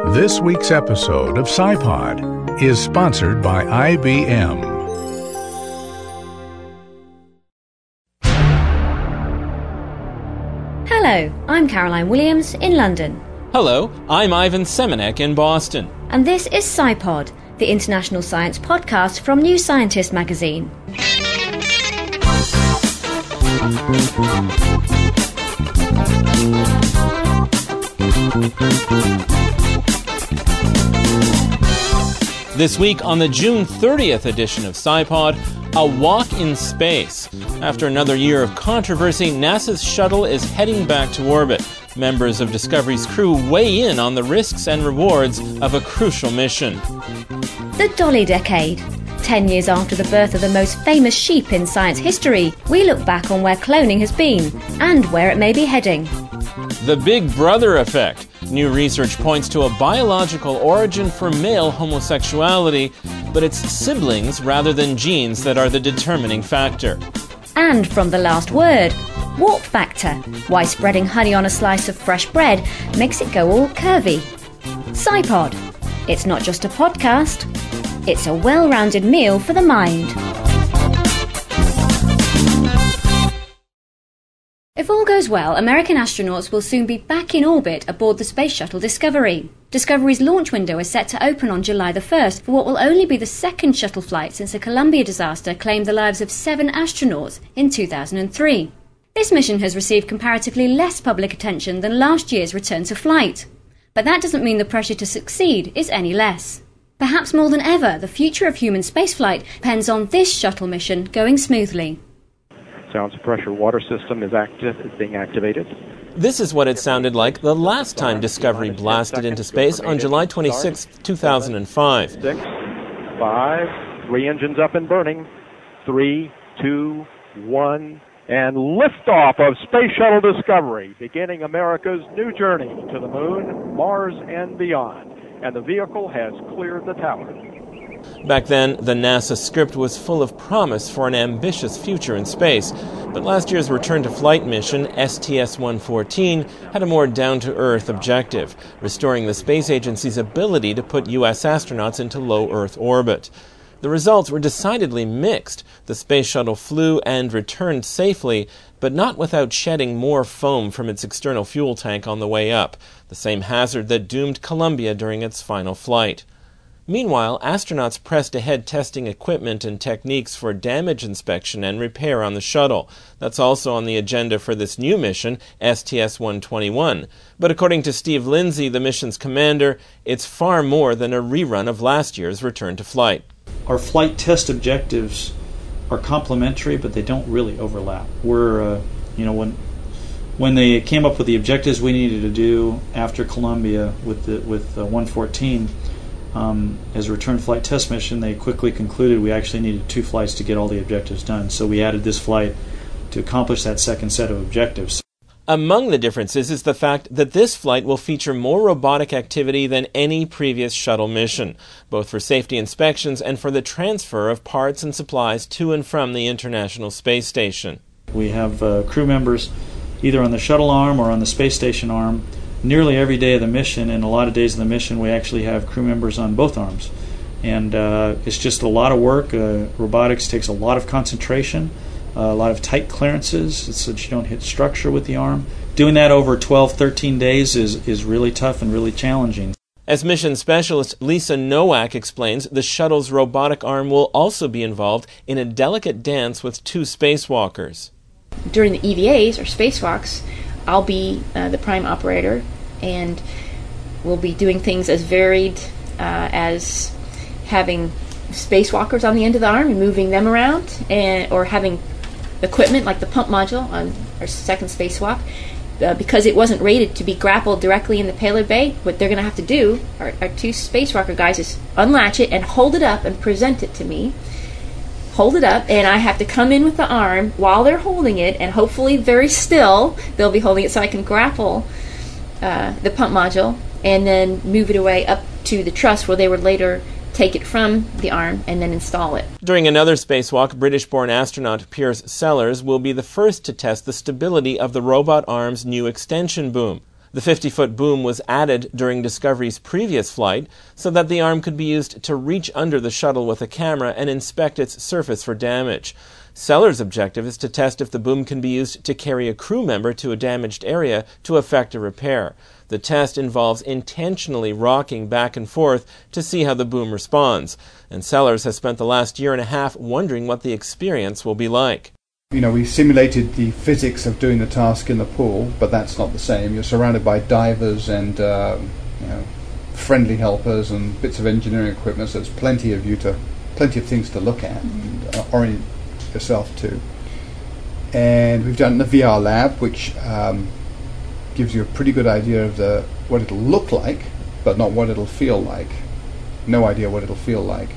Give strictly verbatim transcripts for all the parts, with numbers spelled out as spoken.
This week's episode of SciPod is sponsored by I B M. Hello, I'm Caroline Williams in London. Hello, I'm Ivan Semenek in Boston. And this is SciPod, the international science podcast from New Scientist magazine. This week on the June thirtieth edition of SciPod, a walk in space. After another year of controversy, NASA's shuttle is heading back to orbit. Members of Discovery's crew weigh in on the risks and rewards of a crucial mission. The Dolly Decade. Ten years after the birth of the most famous sheep in science history, we look back on where cloning has been and where it may be heading. The Big Brother Effect. New research points to a biological origin for male homosexuality, but it's siblings rather than genes that are the determining factor. And from The Last Word, warp factor. Why spreading honey on a slice of fresh bread makes it go all curvy. SciPod. It's not just a podcast, it's a well-rounded meal for the mind. If all goes well, American astronauts will soon be back in orbit aboard the Space Shuttle Discovery. Discovery's launch window is set to open on July the first for what will only be the second shuttle flight since the Columbia disaster claimed the lives of seven astronauts in two thousand three. This mission has received comparatively less public attention than last year's return to flight. But that doesn't mean the pressure to succeed is any less. Perhaps more than ever, the future of human spaceflight depends on this shuttle mission going smoothly. Sound suppressor water system is active, is being activated. This is what it sounded like the last time Discovery blasted into space on July twenty-sixth, two thousand five. Six, five, three engines up and burning. Three, two, one, and liftoff of Space Shuttle Discovery, beginning America's new journey to the moon, Mars, and beyond. And the vehicle has cleared the tower. Back then, the NASA script was full of promise for an ambitious future in space, but last year's return-to-flight mission, S T S one fourteen, had a more down-to-earth objective, restoring the space agency's ability to put U S astronauts into low Earth orbit. The results were decidedly mixed. The space shuttle flew and returned safely, but not without shedding more foam from its external fuel tank on the way up, the same hazard that doomed Columbia during its final flight. Meanwhile, astronauts pressed ahead testing equipment and techniques for damage inspection and repair on the shuttle. That's also on the agenda for this new mission, S T S one twenty-one. But according to Steve Lindsay, the mission's commander, it's far more than a rerun of last year's return to flight. Our flight test objectives are complementary, but they don't really overlap. We're, uh, you know, when when they came up with the objectives we needed to do after Columbia with the with uh, one fourteen, um, as a return flight test mission, they quickly concluded we actually needed two flights to get all the objectives done. So we added this flight to accomplish that second set of objectives. Among the differences is the fact that this flight will feature more robotic activity than any previous shuttle mission, both for safety inspections and for the transfer of parts and supplies to and from the International Space Station. We have uh, crew members either on the shuttle arm or on the space station arm nearly every day of the mission, and a lot of days of the mission we actually have crew members on both arms. And uh, it's just a lot of work. Uh, robotics takes a lot of concentration. Uh, a lot of tight clearances so that you don't hit structure with the arm. Doing that over twelve, thirteen days is, is really tough and really challenging. As mission specialist Lisa Nowak explains, the shuttle's robotic arm will also be involved in a delicate dance with two spacewalkers. During the E V As, or spacewalks, I'll be uh, the prime operator, and we'll be doing things as varied uh, as having spacewalkers on the end of the arm and moving them around, and or having equipment like the pump module on our second spacewalk. Uh, because it wasn't rated to be grappled directly in the payload bay, what they're going to have to do, our, our two spacewalker guys, is unlatch it and hold it up and present it to me. Hold it up, and I have to come in with the arm while they're holding it, and hopefully very still, they'll be holding it so I can grapple uh, the pump module and then move it away up to the truss where they would later take it from the arm and then install it. During another spacewalk, British-born astronaut Piers Sellers will be the first to test the stability of the robot arm's new extension boom. The fifty-foot boom was added during Discovery's previous flight so that the arm could be used to reach under the shuttle with a camera and inspect its surface for damage. Sellers' objective is to test if the boom can be used to carry a crew member to a damaged area to effect a repair. The test involves intentionally rocking back and forth to see how the boom responds, and Sellers has spent the last year and a half wondering what the experience will be like. You know, we simulated the physics of doing the task in the pool, but that's not the same. You're surrounded by divers and uh, you know, friendly helpers and bits of engineering equipment, so there's plenty of you to, plenty of things to look at and uh, orient yourself to. And we've done the V R lab, which um, gives you a pretty good idea of the what it'll look like, but not what it'll feel like. No idea what it'll feel like.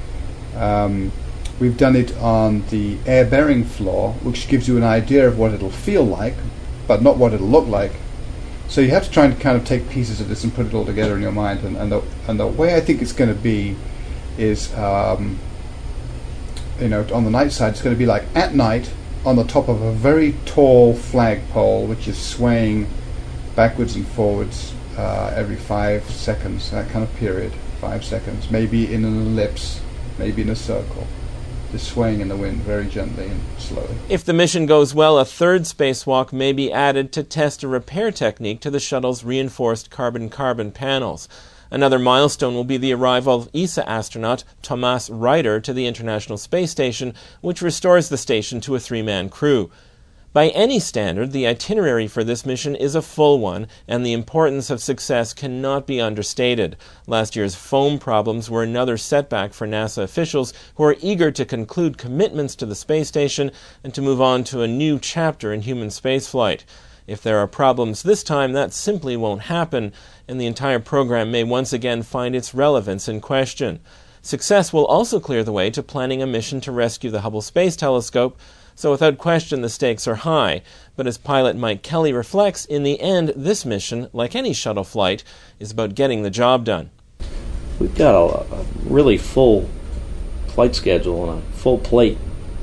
Um, We've done it on the air bearing floor, which gives you an idea of what it'll feel like, but not what it'll look like. So you have to try and kind of take pieces of this and put it all together in your mind. And, and, the, and the way I think it's going to be is, um, you know, on the night side, it's going to be like at night on the top of a very tall flagpole, which is swaying backwards and forwards uh, every five seconds, that kind of period, five seconds, maybe in an ellipse, maybe in a circle. Just swaying in the wind very gently and slowly. If the mission goes well, a third spacewalk may be added to test a repair technique to the shuttle's reinforced carbon-carbon panels. Another milestone will be the arrival of E S A astronaut Thomas Reiter to the International Space Station, which restores the station to a three-man crew. By any standard, the itinerary for this mission is a full one, and the importance of success cannot be understated. Last year's foam problems were another setback for NASA officials who are eager to conclude commitments to the space station and to move on to a new chapter in human spaceflight. If there are problems this time, that simply won't happen, and the entire program may once again find its relevance in question. Success will also clear the way to planning a mission to rescue the Hubble Space Telescope, so without question the stakes are high. But as pilot Mike Kelly reflects, in the end, this mission, like any shuttle flight, is about getting the job done. We've got a, a really full flight schedule and a full plate.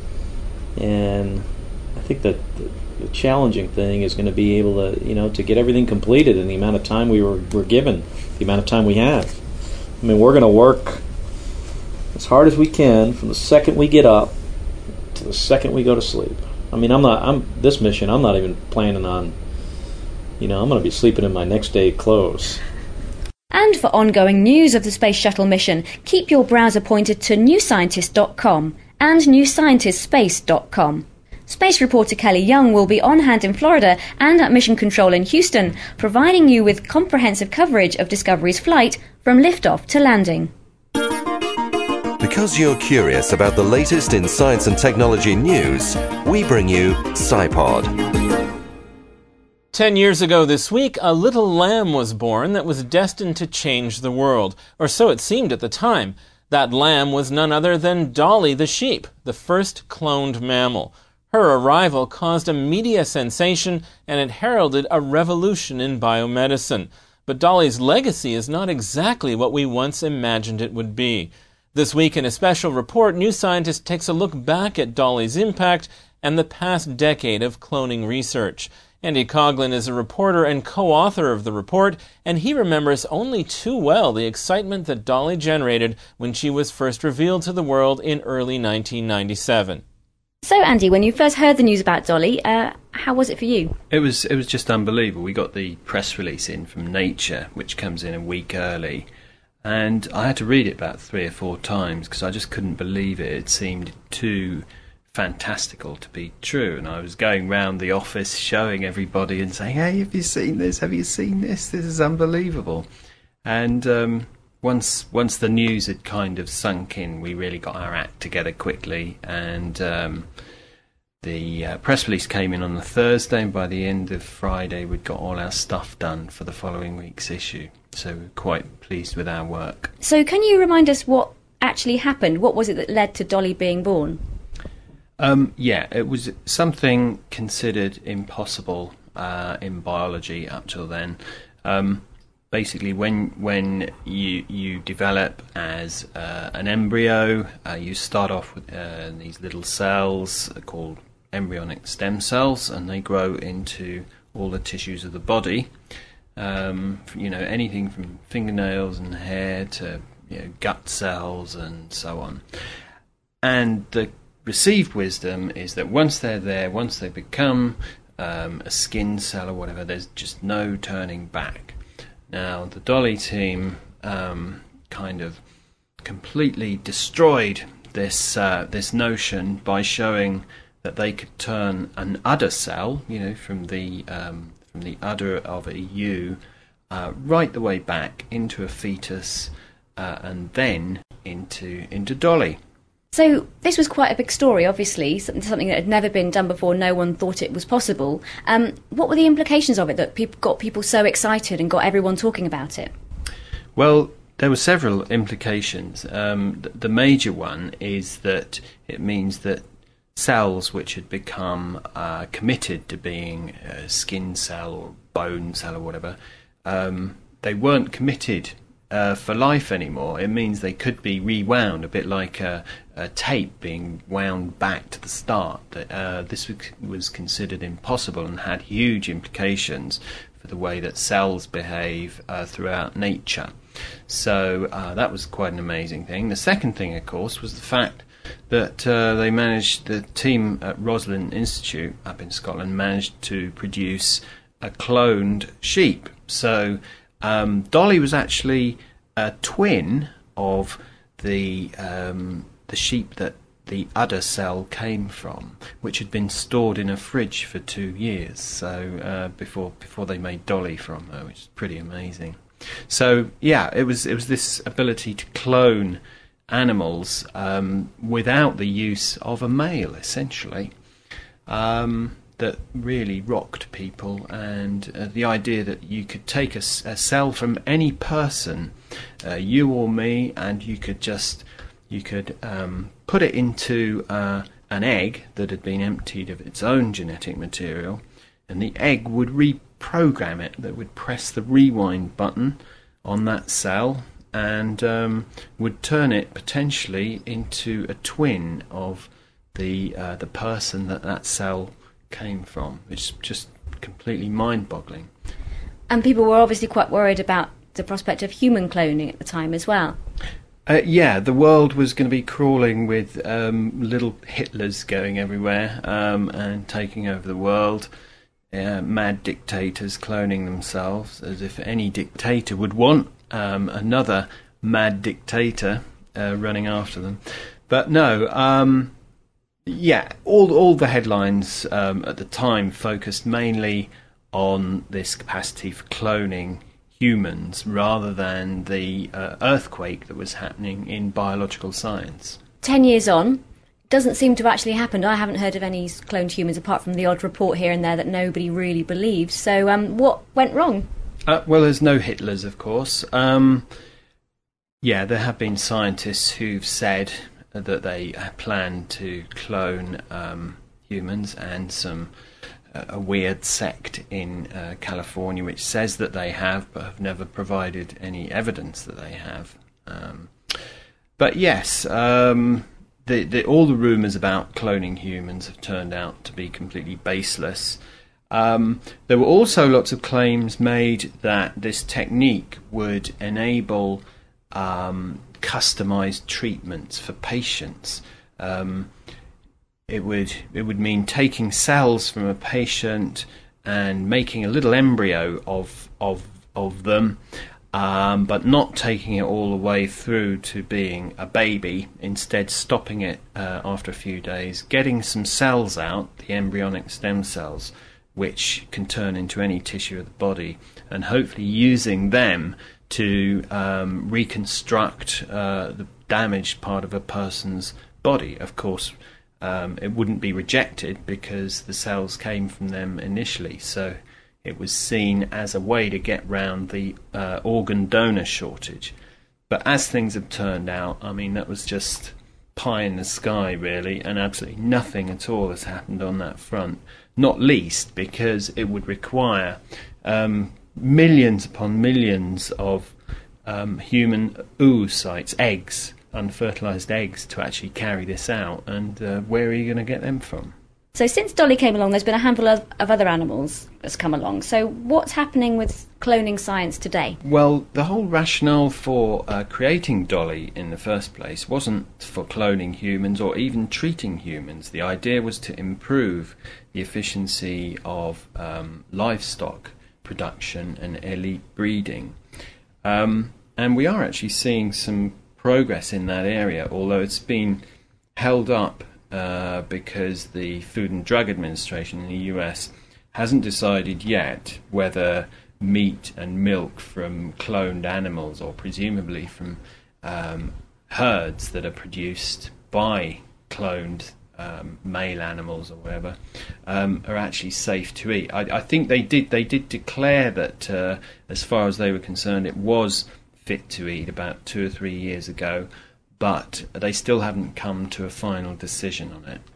And I think that the, the challenging thing is going to be able to, you know, to get everything completed in the amount of time we were, were given, the amount of time we have. I mean, we're going to work as hard as we can from the second we get up to the second we go to sleep. I mean, I'm not. I'm this mission. I'm not even planning on. You know, I'm going to be sleeping in my next day clothes. And for ongoing news of the Space Shuttle mission, keep your browser pointed to new scientist dot com and new scientist space dot com. Space reporter Kelly Young will be on hand in Florida and at Mission Control in Houston, providing you with comprehensive coverage of Discovery's flight from liftoff to landing. Because you're curious about the latest in science and technology news, we bring you SciPod. Ten years ago this week, a little lamb was born that was destined to change the world, or so it seemed at the time. That lamb was none other than Dolly the sheep, the first cloned mammal. Her arrival caused a media sensation, and it heralded a revolution in biomedicine. But Dolly's legacy is not exactly what we once imagined it would be. This week in a special report, New Scientist takes a look back at Dolly's impact and the past decade of cloning research. Andy Coughlin is a reporter and co-author of the report, and he remembers only too well the excitement that Dolly generated when she was first revealed to the world in early nineteen ninety-seven. So, Andy, when you first heard the news about Dolly, uh, how was it for you? It was it was just unbelievable. We got the press release in from Nature, which comes in a week early, and I had to read it about three or four times because I just couldn't believe it. It seemed too fantastical to be true, and I was going round the office showing everybody and saying, "Hey, have you seen this? Have you seen this? This is unbelievable." And um, once once the news had kind of sunk in, we really got our act together quickly, and um, the uh, press release came in on the Thursday, and by the end of Friday we'd got all our stuff done for the following week's issue. So we're quite pleased with our work. So can you remind us what actually happened? What was it that led to Dolly being born? Um, yeah, it was something considered impossible uh, in biology up till then. Um, basically, when when you you develop as uh, an embryo, uh, you start off with uh, these little cells called embryonic stem cells, and they grow into all the tissues of the body. Um, you know, anything from fingernails and hair to, you know, gut cells and so on. And the received wisdom is that once they're there, once they become um, a skin cell or whatever, there's just no turning back. Now, the Dolly team um, kind of completely destroyed this uh, this notion by showing that they could turn an udder cell, you know, from the um, from the udder of a ewe, uh, right the way back into a fetus, uh, and then into into Dolly. So this was quite a big story, obviously, something, something that had never been done before. No one thought it was possible. Um, what were the implications of it that people got people so excited and got everyone talking about it? Well, there were several implications. Um, th- the major one is that it means that cells which had become uh, committed to being a skin cell or bone cell or whatever, um, they weren't committed uh, for life anymore. It means they could be rewound, a bit like a, a tape being wound back to the start. Uh, this was considered impossible and had huge implications for the way that cells behave uh, throughout nature. So uh, that was quite an amazing thing. The second thing, of course, was the fact that uh, they managed, the team at Roslin Institute up in Scotland managed to produce a cloned sheep. So um, Dolly was actually a twin of the um, the sheep that the udder cell came from, which had been stored in a fridge for two years. So uh, before before they made Dolly from her, which is pretty amazing. So yeah, it was it was this ability to clone animals um, without the use of a male, essentially, um, that really rocked people. And uh, the idea that you could take a, a cell from any person, uh, you or me, and you could just you could um, put it into uh, an egg that had been emptied of its own genetic material, and the egg would reprogram it, that would press the rewind button on that cell and um, would turn it potentially into a twin of the uh, the person that that cell came from. It's just completely mind-boggling. And people were obviously quite worried about the prospect of human cloning at the time as well. Uh, yeah, the world was going to be crawling with um, little Hitlers going everywhere um, and taking over the world. Uh, mad dictators cloning themselves, as if any dictator would want um, another mad dictator uh, running after them. But no, um, yeah, all all the headlines um, at the time focused mainly on this capacity for cloning humans rather than the uh, earthquake that was happening in biological science. Ten years on, doesn't seem to have actually happened. I haven't heard of any cloned humans apart from the odd report here and there that nobody really believes. So um, what went wrong? Uh, well, there's no Hitlers, of course. Um, yeah, there have been scientists who've said that they plan to clone um, humans, and some uh, a weird sect in uh, California which says that they have, but have never provided any evidence that they have. Um, but yes, um, the, the, all the rumours about cloning humans have turned out to be completely baseless. Um, there were also lots of claims made that this technique would enable um, customized treatments for patients. Um, it would it would mean taking cells from a patient and making a little embryo of of of them, um, but not taking it all the way through to being a baby. Instead, stopping it uh, after a few days, getting some cells out, the embryonic stem cells, which can turn into any tissue of the body, and hopefully using them to um, reconstruct uh, the damaged part of a person's body. Of course, um, it wouldn't be rejected because the cells came from them initially, so it was seen as a way to get round the uh, organ donor shortage. But as things have turned out, I mean, that was just pie in the sky, really, and absolutely nothing at all has happened on that front, not least because it would require um, millions upon millions of um, human oocytes, eggs, unfertilised eggs, to actually carry this out, and uh, where are you going to get them from? So since Dolly came along, there's been a handful of, of other animals that's come along. So what's happening with cloning science today? Well, the whole rationale for uh, creating Dolly in the first place wasn't for cloning humans or even treating humans. The idea was to improve the efficiency of um, livestock production and elite breeding. Um, and we are actually seeing some progress in that area, although it's been held up Uh, because the Food and Drug Administration in the U S hasn't decided yet whether meat and milk from cloned animals, or presumably from um, herds that are produced by cloned um, male animals or whatever, um, are actually safe to eat. I, I think they did they did declare that, uh, as far as they were concerned, it was fit to eat about two or three years ago, but they still haven't come to a final decision on it.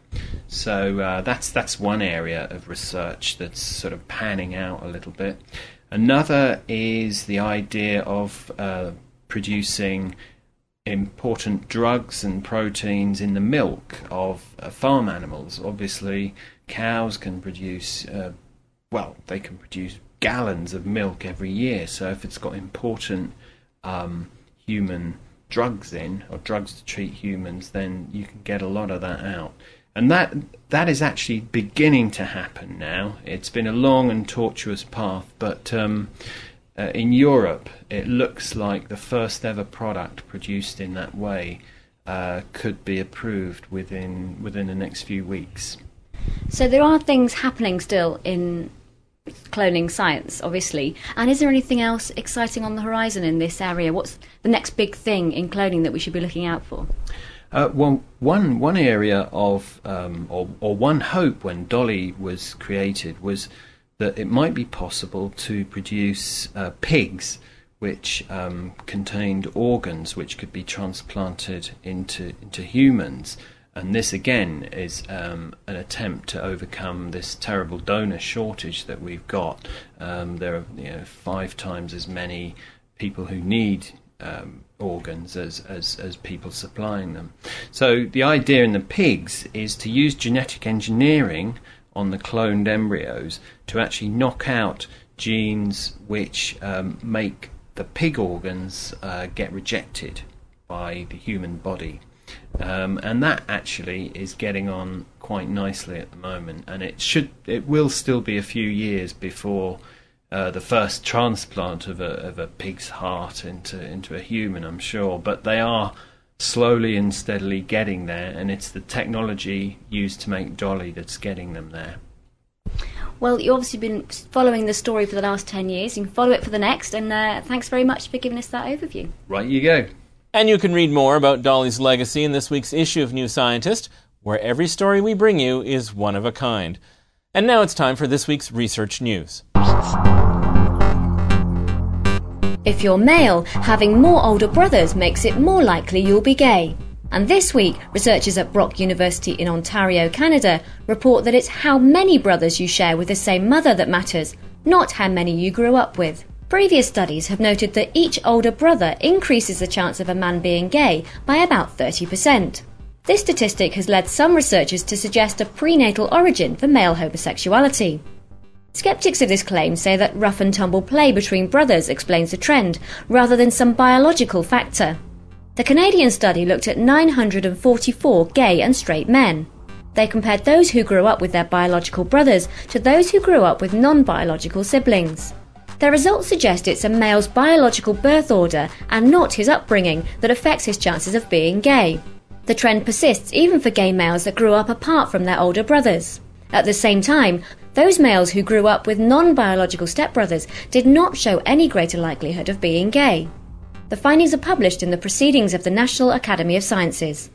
So uh, that's that's one area of research that's sort of panning out a little bit. Another is the idea of uh, producing important drugs and proteins in the milk of uh, farm animals. Obviously, cows can produce, uh, well, they can produce gallons of milk every year. So if it's got important um, human drugs in, or drugs to treat humans, then you can get a lot of that out. And that that is actually beginning to happen now. It's been a long and tortuous path, but um, uh, in Europe it looks like the first ever product produced in that way uh, could be approved within within the next few weeks. So there are things happening still in cloning science, obviously. And is there anything else exciting on the horizon in this area? What's the next big thing in cloning that we should be looking out for? Uh, well, one one area of, um, or, or one hope when Dolly was created was that it might be possible to produce uh, pigs which um, contained organs which could be transplanted into into humans. And this, again, is um, an attempt to overcome this terrible donor shortage that we've got. Um, there are you know, five times as many people who need um, organs as, as, as people supplying them. So the idea in the pigs is to use genetic engineering on the cloned embryos to actually knock out genes which um, make the pig organs uh, get rejected by the human body. Um, and that actually is getting on quite nicely at the moment, and it should, it will still be a few years before uh, the first transplant of a of a pig's heart into into a human, I'm sure. But they are slowly and steadily getting there, and it's the technology used to make Dolly that's getting them there. Well, you've obviously been following the story for the last ten years. You can follow it for the next, and uh, thanks very much for giving us that overview. Right, you go. And you can read more about Dolly's legacy in this week's issue of New Scientist, where every story we bring you is one of a kind. And now it's time for this week's research news. If you're male, having more older brothers makes it more likely you'll be gay. And this week, researchers at Brock University in Ontario, Canada, report that it's how many brothers you share with the same mother that matters, not how many you grew up with. Previous studies have noted that each older brother increases the chance of a man being gay by about thirty percent. This statistic has led some researchers to suggest a prenatal origin for male homosexuality. Skeptics of this claim say that rough and tumble play between brothers explains the trend, rather than some biological factor. The Canadian study looked at nine hundred forty-four gay and straight men. They compared those who grew up with their biological brothers to those who grew up with non-biological siblings. Their results suggest it's a male's biological birth order and not his upbringing that affects his chances of being gay. The trend persists even for gay males that grew up apart from their older brothers. At the same time, those males who grew up with non-biological stepbrothers did not show any greater likelihood of being gay. The findings are published in the Proceedings of the National Academy of Sciences.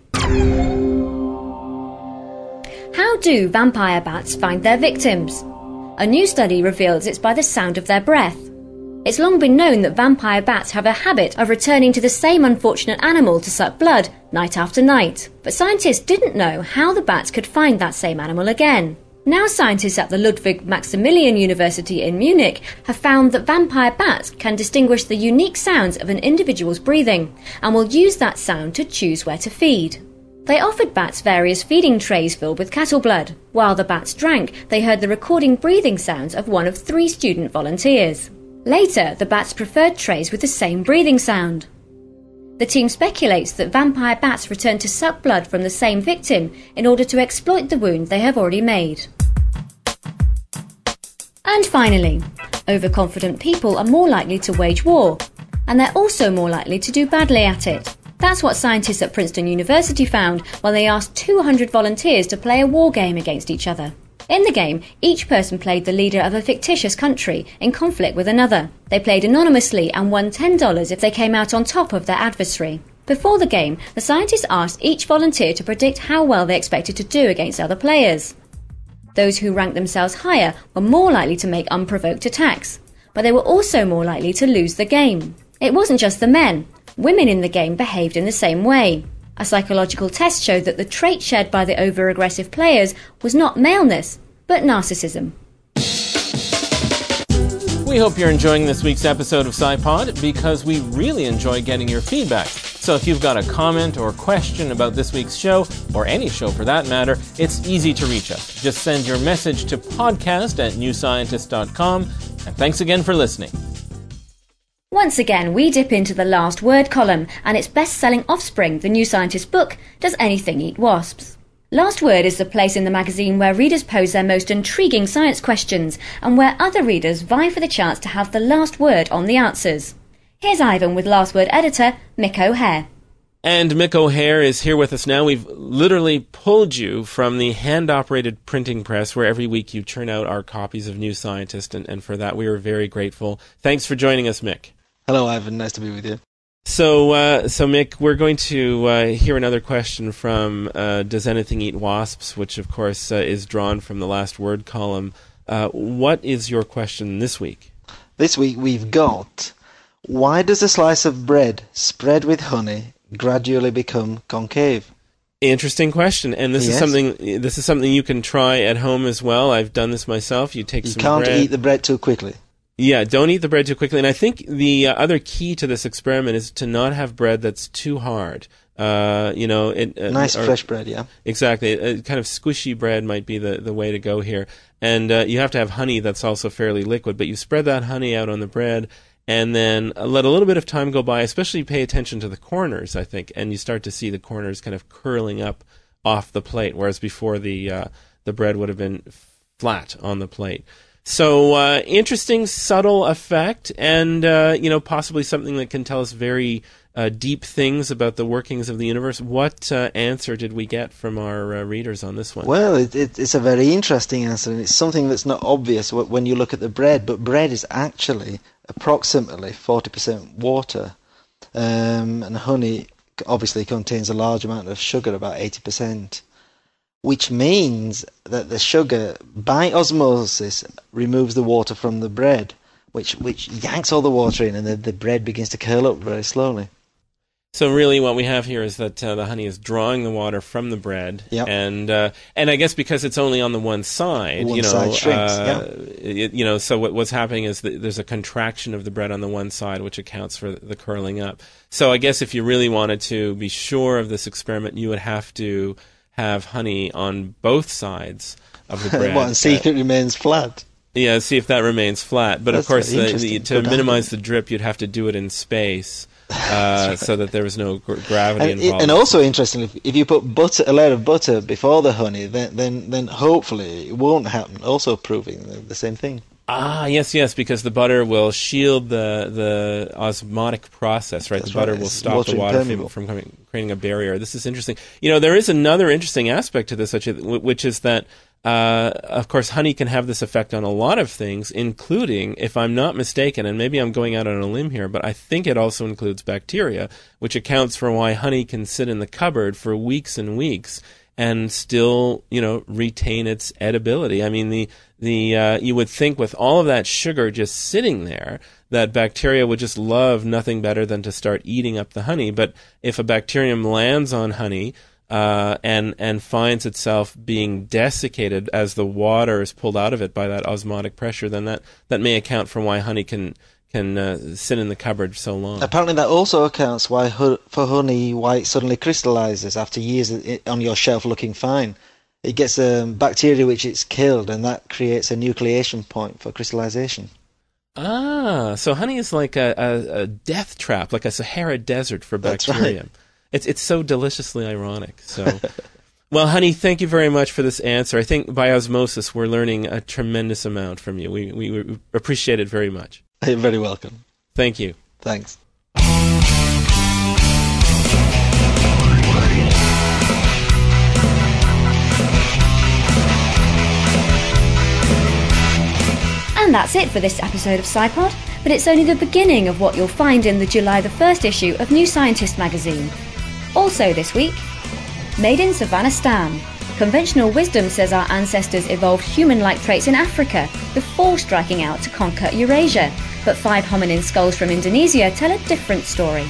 How do vampire bats find their victims? A new study reveals it's by the sound of their breath. It's long been known that vampire bats have a habit of returning to the same unfortunate animal to suck blood night after night. But scientists didn't know how the bats could find that same animal again. Now scientists at the Ludwig Maximilian University in Munich have found that vampire bats can distinguish the unique sounds of an individual's breathing and will use that sound to choose where to feed. They offered bats various feeding trays filled with cattle blood. While the bats drank, they heard the recording breathing sounds of one of three student volunteers. Later, the bats preferred trays with the same breathing sound. The team speculates that vampire bats return to suck blood from the same victim in order to exploit the wound they have already made. And finally, overconfident people are more likely to wage war, and they're also more likely to do badly at it. That's what scientists at Princeton University found when they asked two hundred volunteers to play a war game against each other. In the game, each person played the leader of a fictitious country in conflict with another. They played anonymously and won ten dollars if they came out on top of their adversary. Before the game, the scientists asked each volunteer to predict how well they expected to do against other players. Those who ranked themselves higher were more likely to make unprovoked attacks, but they were also more likely to lose the game. It wasn't just the men. Women in the game behaved in the same way. A psychological test showed that the trait shared by the over-aggressive players was not maleness, but narcissism. We hope you're enjoying this week's episode of SciPod, because we really enjoy getting your feedback. So if you've got a comment or question about this week's show, or any show for that matter, it's easy to reach us. Just send your message to podcast at new scientist dot com, and thanks again for listening. Once again, we dip into the last word column and its best-selling offspring, the New Scientist book, Does Anything Eat Wasps? Last Word is the place in the magazine where readers pose their most intriguing science questions and where other readers vie for the chance to have the last word on the answers. Here's Ivan with Last Word editor, Mick O'Hare. And Mick O'Hare is here with us now. We've literally pulled you from the hand-operated printing press where every week you churn out our copies of New Scientist, and, and for that we are very grateful. Thanks for joining us, Mick. Hello, Ivan. Nice to be with you. So, uh, so Mick, we're going to uh, hear another question from uh, Does Anything Eat Wasps?, which, of course, uh, is drawn from the Last Word column. Uh, what is your question this week? This week we've got, why does a slice of bread spread with honey gradually become concave? Interesting question, and this yes. is something. This is something you can try at home as well. I've done this myself. You take you some can't bread. eat the bread too quickly. Yeah, don't eat the bread too quickly. And I think the uh, other key to this experiment is to not have bread that's too hard. Uh, you know, it, uh, nice or, fresh bread, yeah. Exactly. A kind of squishy bread might be the, the way to go here. And uh, you have to have honey that's also fairly liquid. But you spread that honey out on the bread, and then let a little bit of time go by. Especially pay attention to the corners, I think, and you start to see the corners kind of curling up off the plate, whereas before the uh, the bread would have been flat on the plate. So, uh, interesting, subtle effect, and, uh, you know, possibly something that can tell us very uh, deep things about the workings of the universe. What uh, answer did we get from our uh, readers on this one? Well, it, it, it's a very interesting answer, and it's something that's not obvious when you look at the bread, but bread is actually approximately forty percent water, um, and honey obviously contains a large amount of sugar, about eighty percent. Which means that the sugar, by osmosis, removes the water from the bread, which which yanks all the water in, and the, the bread begins to curl up very slowly. So really what we have here is that uh, the honey is drawing the water from the bread, yep. and uh, and I guess because it's only on the one side, one you know, side shrinks, uh, yeah. it, you know, so what, what's happening is that there's a contraction of the bread on the one side, which accounts for the curling up. So I guess if you really wanted to be sure of this experiment, you would have to have honey on both sides of the bread. Well, and see if it remains flat. Yeah, see if that remains flat. But That's of course, the, the, to Good minimize the drip, you'd have to do it in space, uh, right. so that there was no gr- gravity and, involved. And also, interestingly, if, if you put butter, a layer of butter before the honey, then then, then hopefully it won't happen. Also proving the, the same thing. Ah, yes, yes, because the butter will shield the the osmotic process, right? That's the butter right. will It's stop water the water impermeable. from, from coming, creating a barrier. This is interesting. You know, there is another interesting aspect to this, which is, which is that, uh, of course, honey can have this effect on a lot of things, including, if I'm not mistaken, and maybe I'm going out on a limb here, but I think it also includes bacteria, which accounts for why honey can sit in the cupboard for weeks and weeks and still, you know, retain its edibility. I mean, the the uh, you would think with all of that sugar just sitting there that bacteria would just love nothing better than to start eating up the honey. But if a bacterium lands on honey uh, and and finds itself being desiccated as the water is pulled out of it by that osmotic pressure, then that, that may account for why honey can can uh, sit in the cupboard so long. Apparently that also accounts why hu- for honey why it suddenly crystallizes after years on your shelf looking fine. It gets a um, bacteria which it's killed, and that creates a nucleation point for crystallization. Ah, so honey is like a, a, a death trap, like a Sahara desert for bacteria. That's right. It's it's so deliciously ironic. So, well, honey, thank you very much for this answer. I think by osmosis we're learning a tremendous amount from you. We we, we appreciate it very much. You're very welcome. Thank you. Thanks. And that's it for this episode of SciPod, but it's only the beginning of what you'll find in the July the first issue of New Scientist magazine. Also this week, Made in Savannah-stan. Conventional wisdom says our ancestors evolved human-like traits in Africa before striking out to conquer Eurasia, but five hominin skulls from Indonesia tell a different story.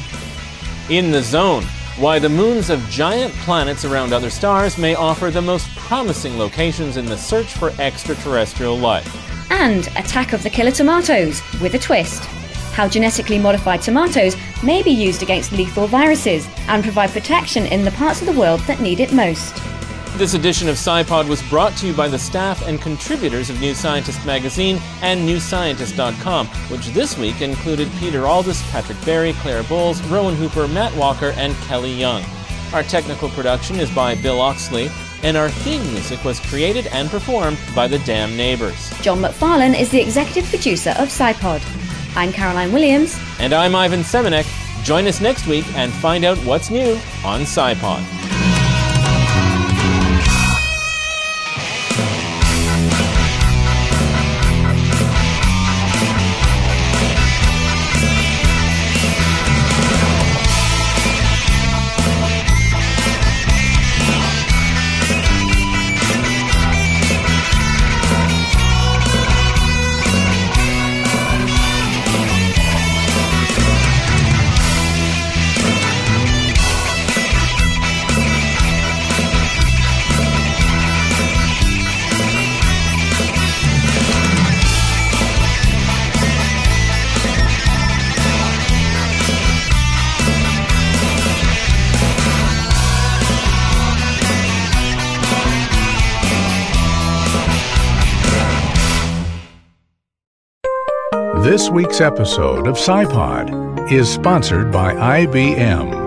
In the Zone, why the moons of giant planets around other stars may offer the most promising locations in the search for extraterrestrial life. And Attack of the Killer Tomatoes, with a twist. How genetically modified tomatoes may be used against lethal viruses and provide protection in the parts of the world that need it most. This edition of SciPod was brought to you by the staff and contributors of New Scientist magazine and new scientist dot com, which this week included Peter Aldous, Patrick Berry, Claire Bowles, Rowan Hooper, Matt Walker, and Kelly Young. Our technical production is by Bill Oxley, and our theme music was created and performed by the Damn Neighbors. John McFarlane is the executive producer of SciPod. I'm Caroline Williams. And I'm Ivan Semenek. Join us next week and find out what's new on SciPod. This week's episode of SciPod is sponsored by I B M.